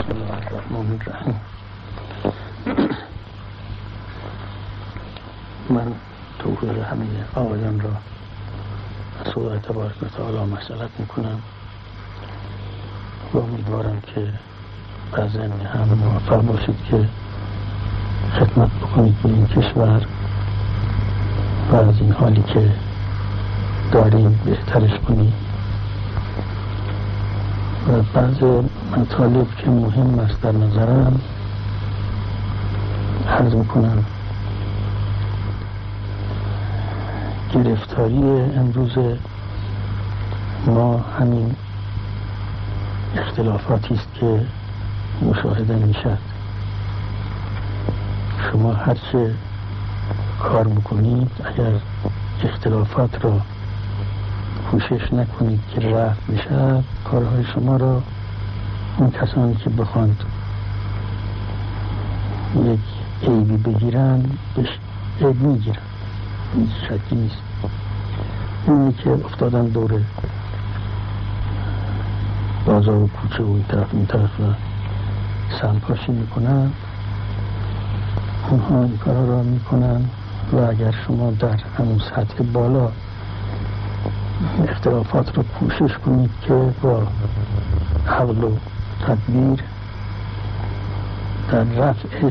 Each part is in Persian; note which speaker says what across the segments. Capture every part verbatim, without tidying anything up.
Speaker 1: بسم الله الرحمن الرحیم. من توفیق همه آقایان را از خدای تبارک و تعالی مسئلت میکنم و امیدوارم که بعضا هم موفق باشید که خدمت بکنید به این کشور و از این حالی که داریم بهترش کنید و بعض مطالب که مهم است در نظرم عرض میکنم. گرفتاری امروز ما همین اختلافاتی است که مشاهده میشد. شما هرچه کار میکنید اگر اختلافات را کوشش نکنید که رفع بشد، کارهای شما را اون کسانی که بخواند یک عیبی بگیرن بهش عیب میگیرن، این شکی نیست. اونی که افتادن دوره بازار و کوچه و این طرف این طرف و سمپاشی میکنن، اونها این کارها را میکنن و اگر شما در همون سطح بالا اختلافات رو کوشش کنید که با عقل و تدبیر در رفعش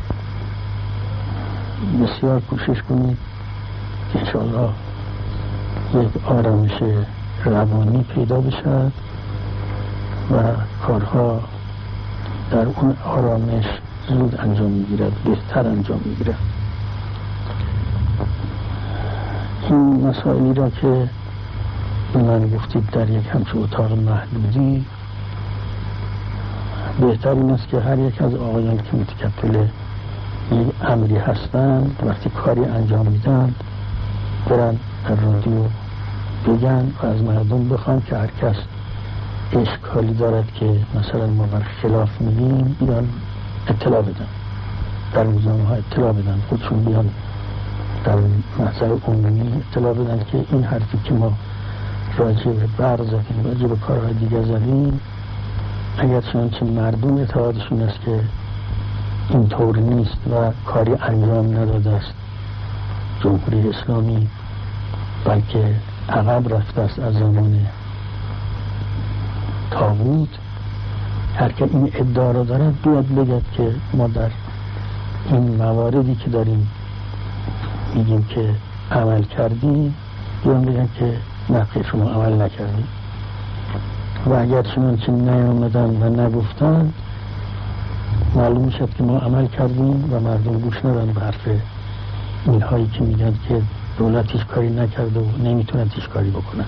Speaker 1: بسیار کوشش کنید که انشاءالله یک آرامش روانی پیدا بشد و کارها در اون آرامش زود انجام میگیرد، بهتر انجام میگیرد. این مسائلی را که من گفتید در یک همچه اتاق محدودی، بهتر این است که هر یک از آقایان که متکفل یک امری هستند وقتی کاری انجام میدن برن در رادیو بگن و از مردم بخوان که هر کس اشکالی دارد که مثلا ما بر خلاف میگیم بیان اطلاع بدن، در روزنامه ها اطلاع بدن، خودشون بیان در محضر عمومی اطلاع بدن که این حرفی که ما راجع به برق زدیم، راجع به کارهای دیگه زدیم، اگر چنانچه مردم اعتقادشون است که اینطور نیست و کاری انجام نداده است جمهوری اسلامی، بلکه عقب رفته است از زمان طاغوت، هر که این ادعا را دارد بیاد بگد که ما در این مواردی که داریم میگیم که عمل کردیم، بیان بگن که نه خیر شما عمل نکردیم. و اگر چنانچه نیامدن و نگفتن معلوم شد که ما عمل کردیم و مردم گوش ندن به حرف اینهایی که میگن که دولت هیچ کاری نکرده و نمیتونن هیچ کاری بکنن.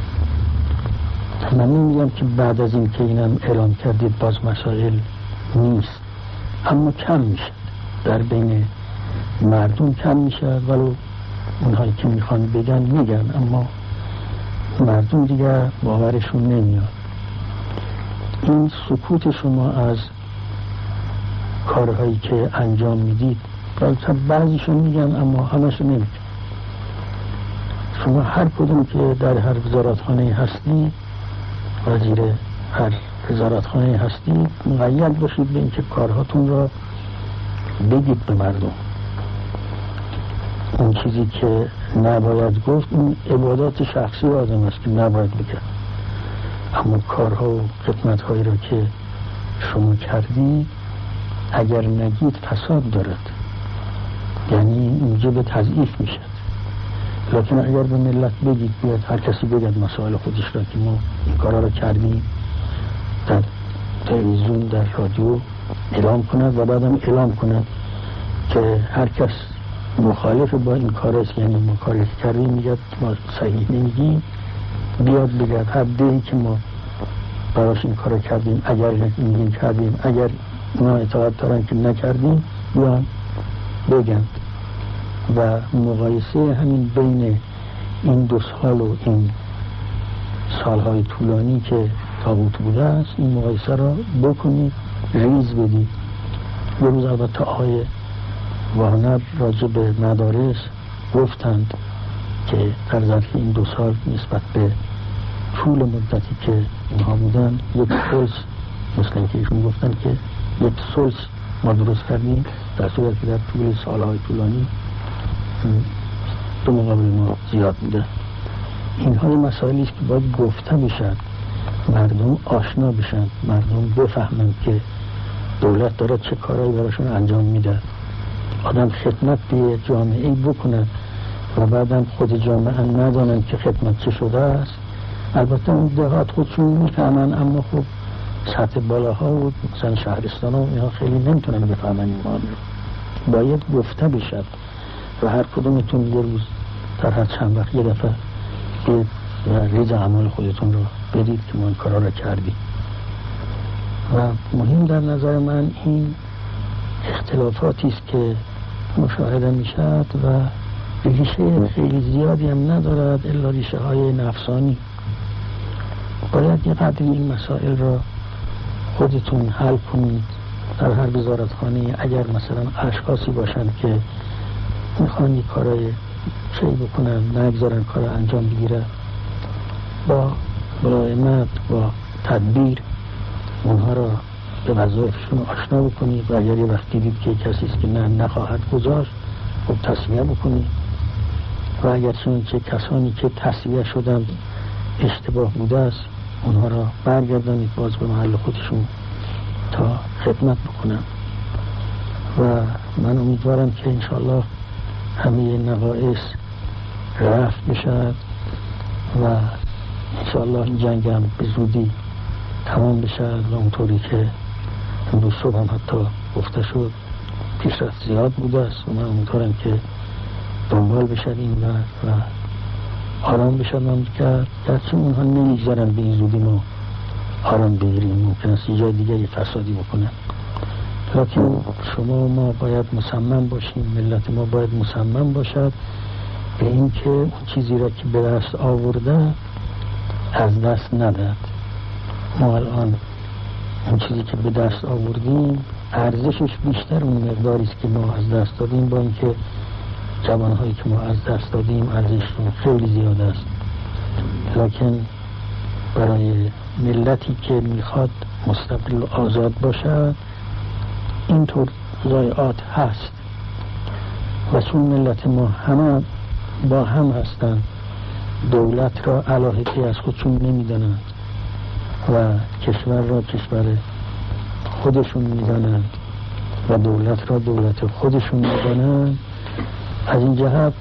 Speaker 1: من نمیگم که بعد از این که اینم اعلام کردید باز مسائل نیست، اما کم میشه، در بین مردم کم میشه، ولو اونهایی که میخوان بگن میگن، اما مردم دیگه باورشون نمیاد. این سکوت شما از کارهایی که انجام میدید، بعضیشون میگن اما همشون نمیگن. شما هر کدوم که در هر وزارتخانه هستی، وزیر هر وزارتخانه هستی، مقید باشید به اینکه کارهاتون را بگید به مردم. اون چیزی که نباید گفت این عبادات شخصی آدم است که نباید بگه، اما کارها و خدمتهایی را که شما کردی اگر نگید فساد دارد، یعنی موجب تضعیف میشد. لکن اگر به ملت بگید، بیاد هر کسی بگد مسائل خودش را که ما این کارها را کردیم، در تلویزیون در رادیو اعلام کند و بعدم اعلام کند که هر کس مخالف با این کار است، یعنی ما کاری کردیم میگد ما صحیح نمیگیم، بیاد بگد هر دهی که ما براش این کار کردیم، اگر این کردیم، اگر ما اعتقاد دارن که نکردیم بیان بگن. و مقایسه همین بین این دو سال و این سالهای طولانی که طاغوت بوده است، این مقایسه را بکنید، ریز بدید. یه روز البته آقای واهنر راجع به مدارس گفتند که در ظرف این دو سال نسبت به طول مدتی که اینها بودن یک پلس مثل اینکه ایشون گفتن که یک سلس ما درست کردیم، در صورتی که در طول سالهای طولانی دو مقابل ما زیاد بوده. اینها مسائلی است که باید گفته بشد، مردم آشنا بشن، مردم بفهمند که دولت داره چه کارهایی براشون انجام میده. آدم خدمت به جامعه بکنه و بعدم خود جامعه ندانند که خدمت چه شده است. البته اون دهات خودشون میفهمن، اما خب سطح بالاها و مثلا شهرستان ها اینها خیلی نمیتونن بفهمن این معامله رو. باید گفته بشد و هر کدومتون یه روز در هر چند وقت یه دفعه به ریز اعمال خودتون رو بدید که ما این کارا رو کردیم. و مهم در نظر من این اختلافاتی است که مشاهده میشد و ریشه خیلی زیادی هم ندارد الا ریشه های نفسانی. باید یه قدری این مسائل را خودتون حل کنید در هر وزارتخانه. اگر مثلا اشخاصی باشن که میخوان یک کارای شی بکنن، نگذارن کار انجام بگیره، با ملایمت با تدبیر اونها را به وظایفشون آشنا بکنید و اگر یه وقت دیدید که کسی است که نه نخواهد گذاشت خب تصفیه بکنید و اگر چون چه کسانی که تصفیه شدن اشتباه بوده است اونها را برگردانید باز به محل خودشون تا خدمت بکنن. و من امیدوارم که انشاءالله همه نقایص رفع بشد و انشاءالله این جنگ هم به زودی تمام بشد و اونطوری که امروز صبح هم حتی گفته شد پیشرفت زیاد بوده است و من امیدوارم که دنبال بشد این و, و آرام بشد مملکت. گرچه اونها نمیگذارن به این زودی ما آرام بگیریم، ممکن است یه جای دیگه یه فسادی بکنن، لکن شما و ما باید مصمم باشیم، ملت ما باید مصمم باشد به این که اون چیزی را که به دست آورده از دست نداد. ما الان اون چیزی که به دست آوردیم ارزشش بیشتر اون مقداری است که ما از دست دادیم، با اینکه جوانهایی که ما از دست دادیم ارزششون خیلی زیاد است، لکن برای ملتی که میخواد مستقل و آزاد باشد اینطور ضایعات هست و چون ملت ما همه با هم هستند دولت را علاهده از خودشون نمیدانند و کشور را کشور خودشون میدانند و دولت را دولت خودشون میدانند، از این جهت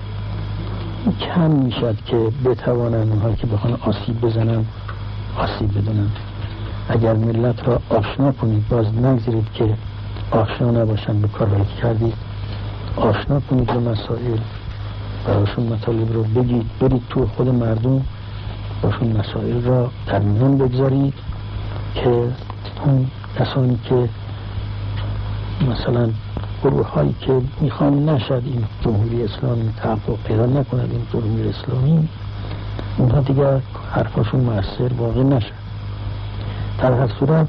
Speaker 1: کم میشد که بتوانند اونها که بخوان آسیب بزنن آسیب بدونن. اگر ملت را آشنا کنید، باز نگذارید که آشنا نباشن به کارهایی که کردید، آشنا کنید به مسائل، براشون مطالب رو بگید، برید تو خود مردم باشون مسائل را در میان بگذارید که اون کسانی که مثلا گروه هایی که میخوان نشد این جمهوری اسلامی تحقق پیدا نکند، این جمهوری اسلامی، اونها دیگر حرفاشون مؤثر واقع نشد. در هر صورت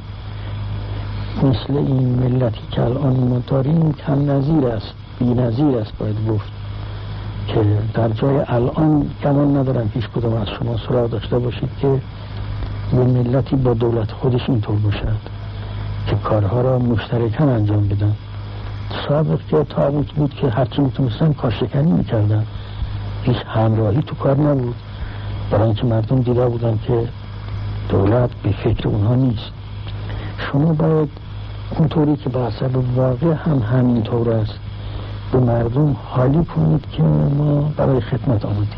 Speaker 1: مثل این ملتی که الان ما داریم کم نظیر است، بی نظیر است باید گفت، که در جای الان گمان ندارم پیش کدام از شما سراغ داشته باشید که یه ملتی با دولت خودش اینطور باشد که کارها را مشترکاً انجام بدن. سابق که تابوت بود که هرچی میتونستن کارشکنی میکردن، هیچ همراهی تو کار نبود، برای اینکه مردم دیده بودن که دولت به فکر اونها نیست. شما باید اونطوری که به حسب واقع هم همینطور است به مردم حالی کنید که ما برای خدمت آمدیم،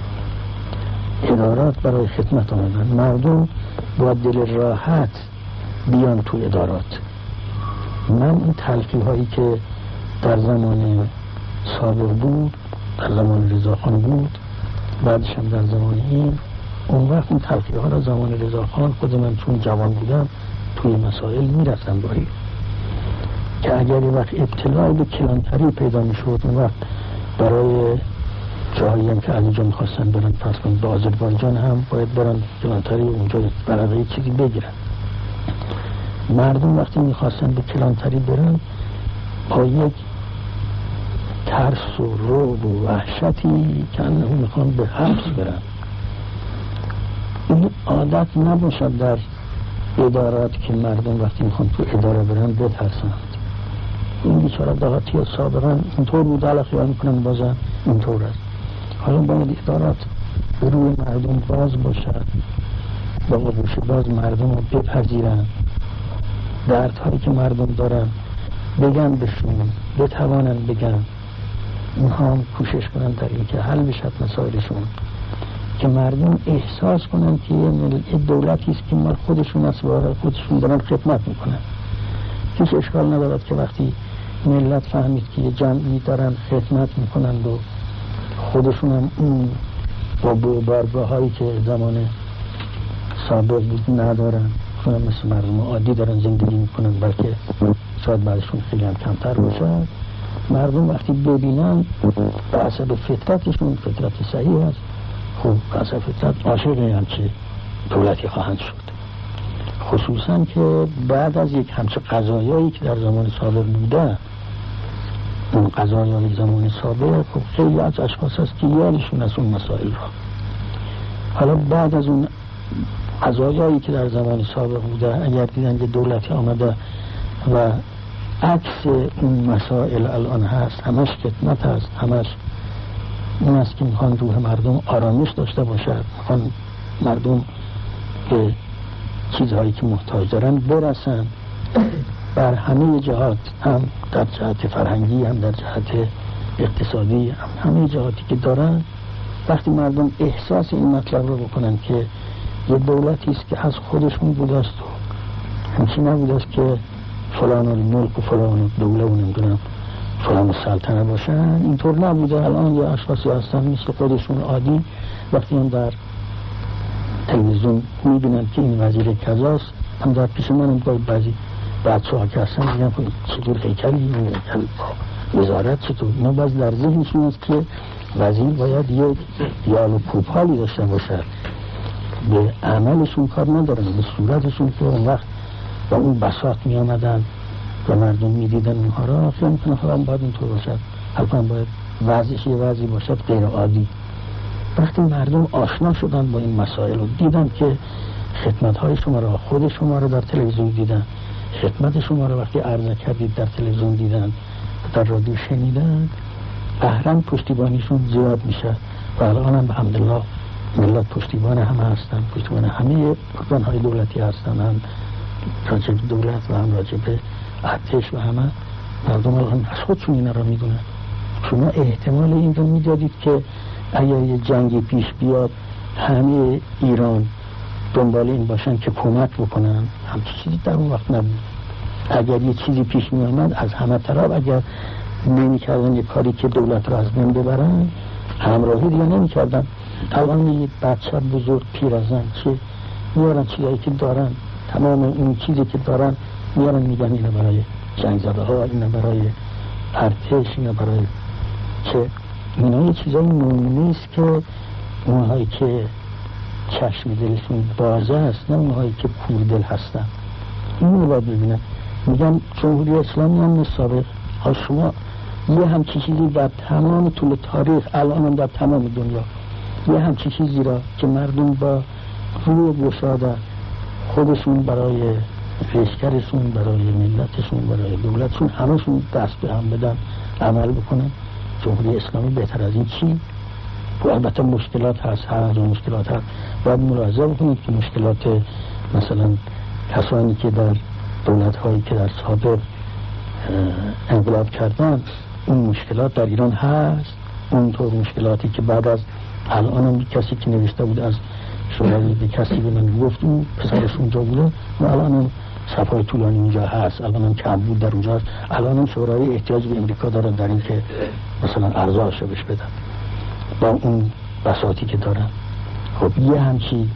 Speaker 1: ادارات برای خدمت آمدن، مردم با دل راحت بیان تو ادارات. من این تلقیه هایی که در زمان سابق بود، در زمان رضاخان بود، بعدش هم در زمان این، اون وقت این تلقیه ها را زمان رضاخان خود من چون جوان بودم توی مسائل میرفتم باری که اگر یه وقت ابتلاع به کلانتری پیدا میشد، اون وقت برای جایی هم که از اینجا میخواستن برن فرض کنید به آذربایجان هم باید برن کلانتری اونجا برای چیزی بگیرن. مردم وقتی میخواستن به کلانتری برن با یک ترس و رعب و وحشتی که انهم میخوان به حبس برن. این عادت نباشد در ادارات که مردم وقتی میخوان تو اداره برن بترسند. این بیچاره دهاتی ها سابقا اینطور بود، حالا خیال میکنن بازم اینطور است. حالا باید ادارات به روی مردم باز باشد، با آغوش باز مردم رو بپذیرن، دردهایی که مردم دارن بگن بهشون، بتوانن بگن، اینها هم کوشش کنن در این که حل بشد مسائلشون، که مردم احساس کنن که یه دولتی است که مال خودشون است و خودشون دارن خدمت میکنن. هیچ اشکال ندارد که وقتی ملت فهمید که یه جمعی دارن خدمت میکنن و خودشون هم اون با بارگاه هایی که زمان سابق بود ندارن، خودم مثل مردم عادی دارن زندگی میکنن، بلکه شاید بعدشون خیلی هم کمتر باشد. مردم وقتی ببینن به حسب فطرتشون، فطرت صحیح است، خب به حسب فطرت عاشق همچه دولتی خواهند شد. خصوصا که بعد از یک همچه قضایایی که در زمان سابق بوده، اون قضایای زمان سابق خب خیلی از اشخاص هست که یادشون از اون مسائل را، حالا بعد از اون قضایایی که در زمان سابق بوده اگر دیدن که دولتی آمده و عکس اون مسائل الان هست، همش خدمت هست، همش این است که میخوان روح مردم آرامش داشته باشد، میخوان مردم به چیزهایی که محتاج دارن برسن، بر همه جهات، هم در جهت فرهنگی هم در جهت اقتصادی، هم همه جهاتی که دارن. وقتی مردم احساس این مطلب رو بکنن که یه دولتی است که از خودشون بوده است و همچین نبوده است که فلان ملک و فلان دوله و نمیدونم فلان سلطنه باشن، اینطور نبوده. الان یه اشخاصی هستن مثل خودشون عادی، وقتی هم در تلویزیون میبینن که این وزیر کذاست، هم در پیش من هم باید بعضی بچه ها که هستن میگن چطور هیکلی این وزارت چطور، اینا باز در ذهنشون است که وزیر باید یه دیال و کوپالی داشته باشد، به عملشون کار ندارن، به صورتشون که اون وقت با اون بساط می آمدن و مردم می دیدن اونها را، فیلم کنه خواهم باید اینطور باشد، حتما باید وضعش یه وضعی باشد غیر عادی. وقتی مردم آشنا شدن با این مسائل و دیدن که خدمت های شما را، خود شما را در تلویزیون دیدن، خدمت شما را وقتی عرضه کردید در تلویزیون دیدن، در رادیو شنیدن، قهرن پشتیبانیشون زیاد میشه و الان هم الحمدلله ملت پشتیبان همه هستن، پشتیبان همه ارگان های دولتی هستن، هم راجع به دولت و هم راجع به ارتش و همه مردم الان از خودشون اینا را میدونن. شما احتمال این رو میدادید که اگر یه جنگی پیش بیاد همه ایران دنبال این باشن که کمک بکنن؟ همچین چیزی در اون وقت نبود. اگر یه چیزی پیش می آمد از همه طرف اگر نمی کردن یه کاری که دولت را از بین ببرن، همراهی دیگه نمی کردن. الان یه بچه بزرگ پیرزن چه میارن چیزایی که دارن، تمام این چیزی که دارن میارن میگن اینا برای جنگ زده ها، اینا برای ارتش، اینا برای چه، اینا یه چیزای نمونه است که اونهایی که چشم دلشون بازه هست، نه اونهایی که کوردل هستن. این رو باید ببینن. میگن جمهوری اسلامی هم سابق، ها شما یه همچی چیزی در تمام طول تاریخ، الان هم در تمام دنیا یه همچی چیزی را که مردم با روی گشاده خودشون برای ریشکرشون، برای ملتشون، برای دولتشون همشون دست به هم بدن، عمل بکنن، جمهوری اسلامی بهتر از این چی؟ و البته مشکلات هست، هر مشکلات هست، باید ملاحظه بکنید که مشکلات مثلا کسانی که در دولت هایی که در سابق انقلاب کردن، اون مشکلات در ایران هست. اونطور مشکلاتی که بعد از الان هم کسی که نوشته بود از شورای به کسی به من گفت اون پسرش اونجا بوده و الان هم صفای طولانی اونجا هست، الان هم کم بود در اونجا هست، الان هم شورای احتیاج به امریکا داره در این که مثلا ارزاشو بهش بدن با اون بساطی که دارن. خب یه همچی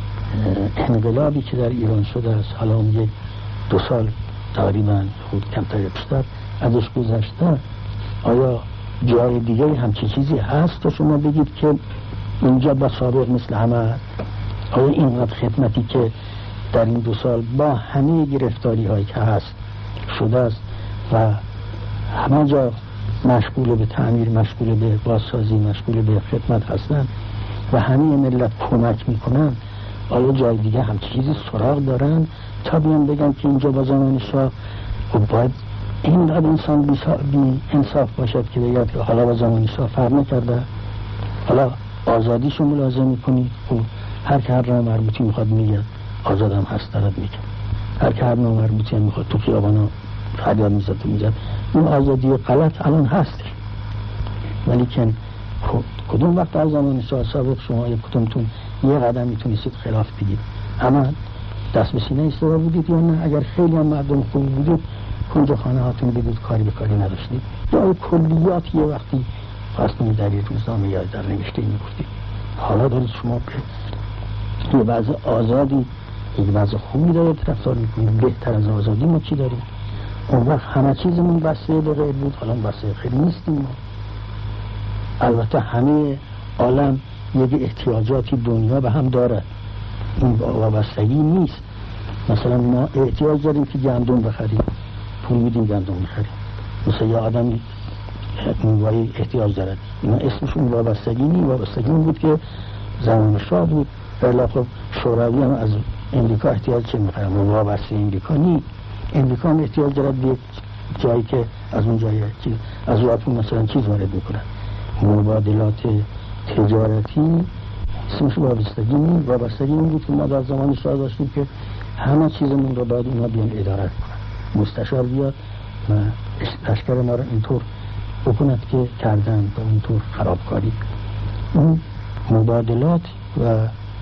Speaker 1: انقلابی که در ایران شده است، حالا هم یک دو سال تقریبا خود کمتر بیشتر ازش گذشته، آیا جای دیگه همچی چیزی هست تا شما بگید که اینجا با سابق مثل همه؟ آیا اینقدر خدمتی که در این دو سال با همه گرفتاری هایی که هست شده است و همه جا مشغول به تعمیر، مشغول به بازسازی، مشغول به خدمت هستن و همه ملت کمک میکنن، آیا جای دیگه هم چیزی سراغ دارن تا بیان بگن که اینجا با زمان شاه خب باید اینقدر انسان بی, بی انصاف باشد که بگید که حالا با زمان شاه فرق نکرده، حالا آزادیشو ملازم میکنید. خب هر که هر نامربوطی میخواد میگه آزادم هست دارد میگه، هر که هر نامربوطی هم میخواد تو خیابانا فریاد میزد و میزد. این آزادی غلط الان هست، ولی که کدوم وقت در زمان شاه سابق شما یک کدومتون یه قدم میتونید خلاف بگید؟ اما دست به سینه ایستاده بودید یا نه؟ اگر خیلی هم مردم خوب بودید کنج خانه هاتون بدید کاری به کاری نداشتید، یا کلیات یه وقتی خواستونی در یه روزنامه یا در نوشته میگفتید. حالا دارید شما به یه وضع آزادی، یک وضع خوبی دارید رفتار میکنید. بهتر از آزادی ما چی داریم؟ اون وقت همه چیزمون بسته به غیر بود، حالا بسته خیلی نیستیم ما. البته همه عالم یک احتیاجاتی دنیا به هم داره، این وابستگی نیست. مثلا ما احتیاج داریم که گندم بخریم، پول میدیم گندم میخریم. مثلا یه آدمی میوایی احتیاج دارد، اینا اسمشون وابستگی نیست. وابستگی این بود که زمان شاه بود، ولی خب شوروی هم از امریکا احتیاج چه میخرم؟ وابسته امریکا نیست. امریکا هم احتیاج دارد به جایی که از اون جایی چیز از ژاپن مثلا چیز وارد میکنن. مبادلات تجارتی اسمش وابستگی نیست. وابستگی این بود که ما در زمان شاه داشتیم که همه چیزمون رو باید اونا بیان اداره کنن، مستشار بیاد و لشکر ما رو اینطور بکند که کردن و اینطور خرابکاری. اون مبادلات و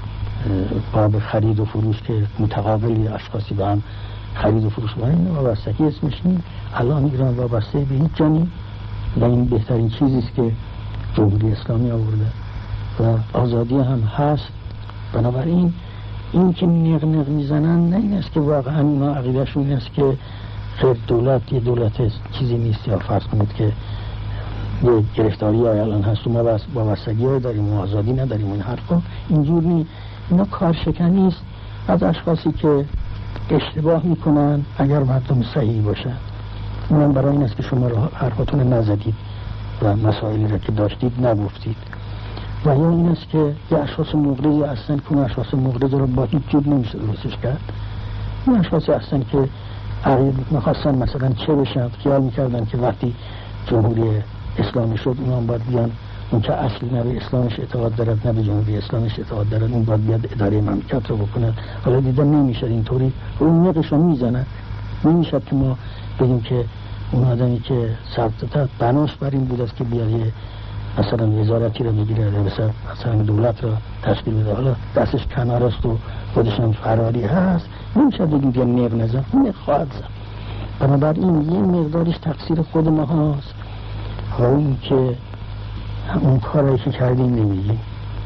Speaker 1: باب خرید و فروش که متقابلی اشخاصی با هم خرید و فروش باید، این وابستگی اسمش نیست. الان ایران وابسته به هیچ جانی و این بهترین چیزیست که جمهوری اسلامی آورده و آزادی هم هست. بنابراین این که نق نق میزنن نه این است که واقعا اینا عقیدهشون این است که خیر دولت یه دولت چیزی نیست، یا فرض کنید که یه گرفتاری های الان هست و ما بس وابستگی های داریم و آزادی نداریم. این حرفا اینجور نیست. اینا کارشکنی است از اشخاصی که اشتباه میکنن اگر مردم صحیح باشن. اونم برای این است که شما حرفاتون نزدید و مسائلی را که داشتید نگفتید. و یا این است که یه اشخاص مغرضی هستن که اون اشخاص مغرض رو با هیچ جور نمیشه درستش کرد. این اشخاصی هستن که عقید میخواستن مثلا چه بشن، خیال میکردن که وقتی جمهوری اسلامی شد اونام باید بیان، اون که اصلی نه به اسلامش اعتقاد دارد نه به جمهوری اسلامش اعتقاد دارد، اون باید بیاد اداره مملکت رو بکنه. حالا دیدن نمیشه اینطوری اون نقشون میزنن. نمیشه که ما بگیم که اون آدمی که سبتت بناش بر این بود است که بیاد مثلا وزارتی رو بگیره، مثلا مثلا دولت رو تشکیل بده، حالا دستش کنار است و خودش هم فراری هست، نمیشه بگیم که نق نزن، نق خواهد زد. بنابراین یه مقدارش تقصیر خود ما هست و این که اون کارایی که کردیم نمیگیم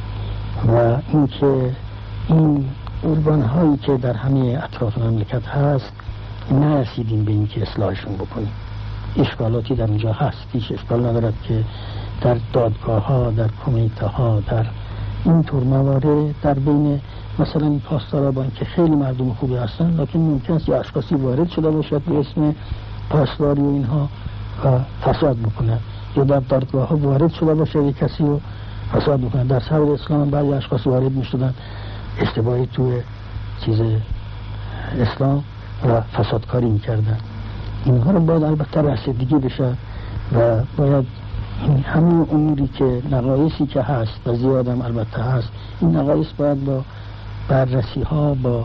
Speaker 1: و این که این ارگان هایی که در همه اطراف مملکت هست نرسیدیم به این که اصلاحشون بکنیم. اشکالاتی در اونجا هست، هیچ اشکال ندارد که در دادگاه ها، در کمیته ها، در اینطور موارد در بین مثلا این پاسدارا با اینکه خیلی مردم خوبی هستن، لکن ممکن است یا اشخاصی وارد شده باشد به اسم پاسداری و اینها و فساد بکنه، یا در دادگاه ها وارد شده باشه یک کسی و فساد بکنه. در صدر اسلام بعضی اشخاص وارد می شدن اشتباهی توی چیز اسلام و فسادکاری می کردن. اینها رو باید البته رسیدگی بشه و باید همین اموری که نقایصی که هست و زیادم البته هست، این نقایص باید با بررسی ها، با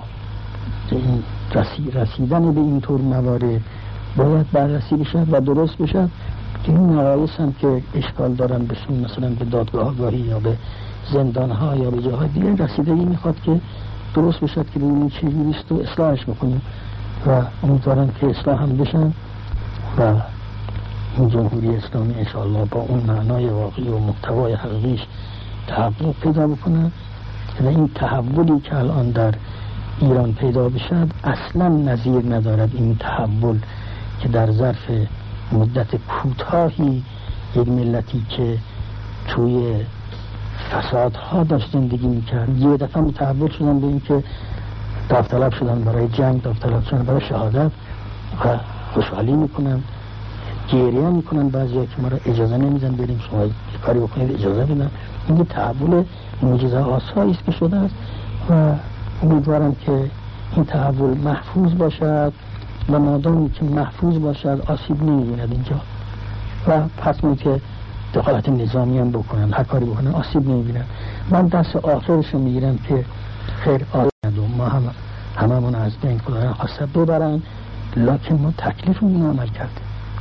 Speaker 1: رسی رسیدن به اینطور موارد باید بررسی بشه و درست بشه. این نقایص هم که اشکال دارن بشون مثلا به دادگاه گاهی یا به زندان ها یا به جاهای دیگه رسیدگی میخواد که درست بشه که ببینیم چه جوریست و اصلاحش بکنیم و امیدوارم که اصلاح هم بشن و این جمهوری اسلامی انشاءالله با اون معنای واقعی و محتوای حقیقیش تحول پیدا بکنه و این تحولی که الان در ایران پیدا بشد اصلا نظیر ندارد. این تحول که در ظرف مدت کوتاهی یک ملتی که توی فسادها داشت زندگی میکرد یه دفعه متحول شدن به این که داوطلب شدن برای جنگ، داوطلب شدن برای شهادت و خوشحالی میکنن، گریه میکنن. بعضیا که ما را اجازه نمیدن بریم شما کاری بکنید اجازه بدن. این تحول معجزه آسایی است که شده است و امیدوارم که این تحول محفوظ باشد و مادامی که محفوظ باشد آسیب نمی‌بیند اینجا و حتما که دخالت نظامی هم بکنن، هر کاری بکنن آسیب نمی‌بینن. من دست آخرش رو میگیرم که خیر آید و ما هم هممون از بین خدایان خواسته ببرن، لکن ما تکلیفمون عمل کرده.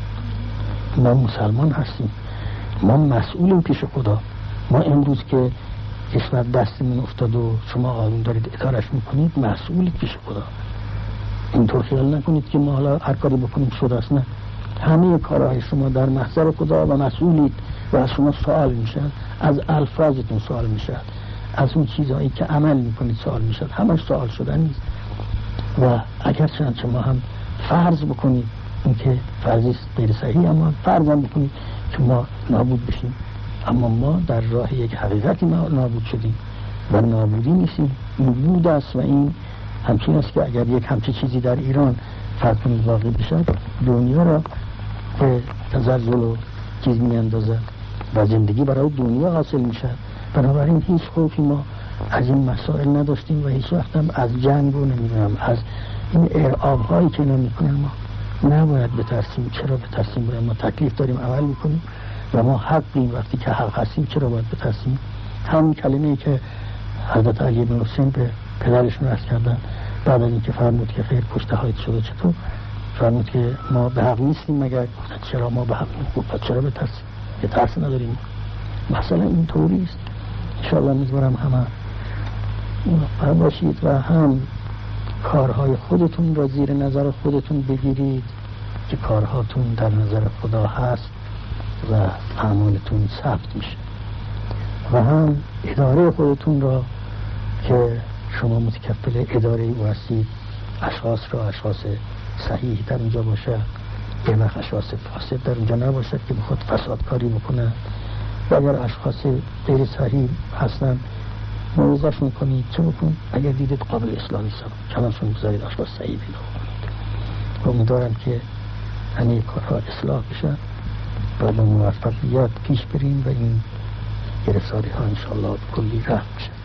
Speaker 1: ما مسلمان هستیم، ما مسئولیم پیش خدا. ما امروز که کشور دستمون افتاد و شما آروم دارید ادارش میکنید، مسئولید پیش خدا. اینطور خیال نکنید که ما حالا هر کاری بکنیم شده است. نه، همه کارهای شما در محضر خدا و مسئولید و از شما سوال میشد، از الفاظتون سوال میشد، از اون چیزهایی که عمل میکنید سوال میشد. همش سوال شدن نیست. و اگر چنانچه ما هم فرض بکنید این که فرضی غیر صحیح، اما فرض هم بکنید که ما نابود بشیم، اما ما در راه یک حقیقتی ما نابود شدیم و نابودی نیستیم. این بود است و این همچین است که اگر یک همچین چیزی در ایران فرض کنید واقع بشد، دنیا را به تزلزل و چیز می اندازد و زندگی برای دنیا حاصل می شد. بنابراین هیچ خوفی ما از این مسائل نداشتیم و هیچ وقت هم از جنگ رو نمیدونم، از این ارعاب هایی که اینا میکنن ما نباید بترسیم. چرا بترسیم؟ باید ما تکلیف داریم عمل میکنیم و ما حقیم. وقتی که حق هستیم چرا باید بترسیم؟ همین کلمه‌ای که حضرت علی بن حسین به پدرشون عرض کردن بعد از اینکه فرمود که خیر کشته هایت شده چطور، فرمود که ما به حق نیستیم مگر؟ گفتن چرا ما به حق نیستیم؟ گفت چرا بترسیم؟ که ترس نداریم. مثلا این طوری است. انشاءالله میذارم همه موفق باشید و هم کارهای خودتون را زیر نظر خودتون بگیرید که کارهاتون در نظر خدا هست و اعمالتون ثبت میشه، و هم اداره خودتون را که شما متکفل اداره او هستید، اشخاص را اشخاص صحیح در اونجا باشه، یه وقت اشخاص فاسد در اونجا نباشد که بخواد فساد کاری بکنه، و اگر اشخاص غیر صحیح هستن موضوعشون کنید. چه بکن؟ اگر دیدید قابل اصلاح نیستن کنارشون بذارید، اشخاص صحیح پیدا کنید. و امیدوارم که همه کارها اصلاح بشه و با موفقیت پیش بریم و این گرفتاری ها انشاءالله کلی رفت بشه.